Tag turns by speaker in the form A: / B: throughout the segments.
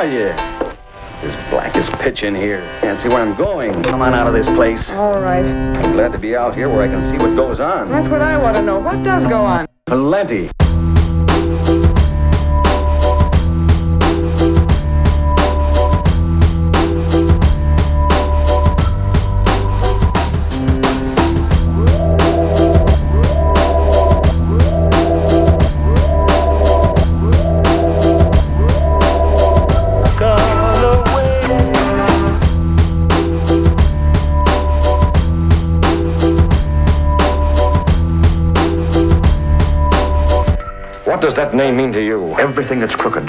A: are you? It's black as pitch in here. Can't see where I'm going. Come on out of this place.
B: All right.
A: I'm glad to be out here where I can see what goes on.
B: That's what I want to know. What does go on?
A: Plenty.
C: What does that name mean to you? Everything that's crooked.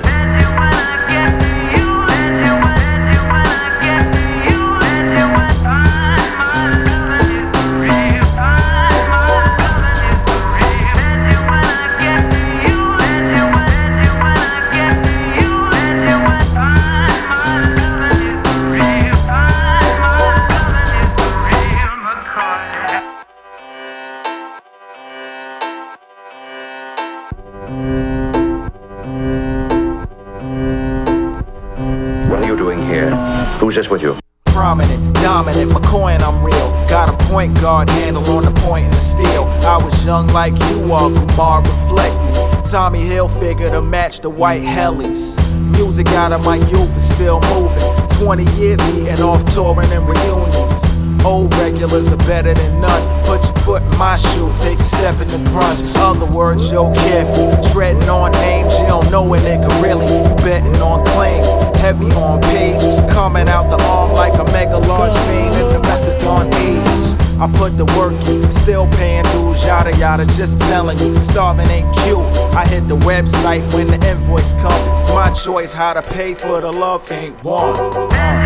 C: What are you doing here? Who's this with you?
D: Prominent, dominant, McCoy and I'm real. Got a point guard handle on the point and steel. I was young like you are, Kumar, reflect me. Tommy Hilfiger to match the white helis. Music out of my youth is still moving. 20 years eating off touring and reunions. Old regulars are better than none. Put your foot in my shoe, take a step in the grunge. Other words, yo, careful. Treading on names, you don't know a nigga really. You betting on claims, heavy on page. Coming out the arm like a mega large vein in the methadone age. I put the work in, still paying dues, yada yada, just telling you, starving ain't cute. I hit the website when the invoice comes. It's my choice how to pay for the love ain't one.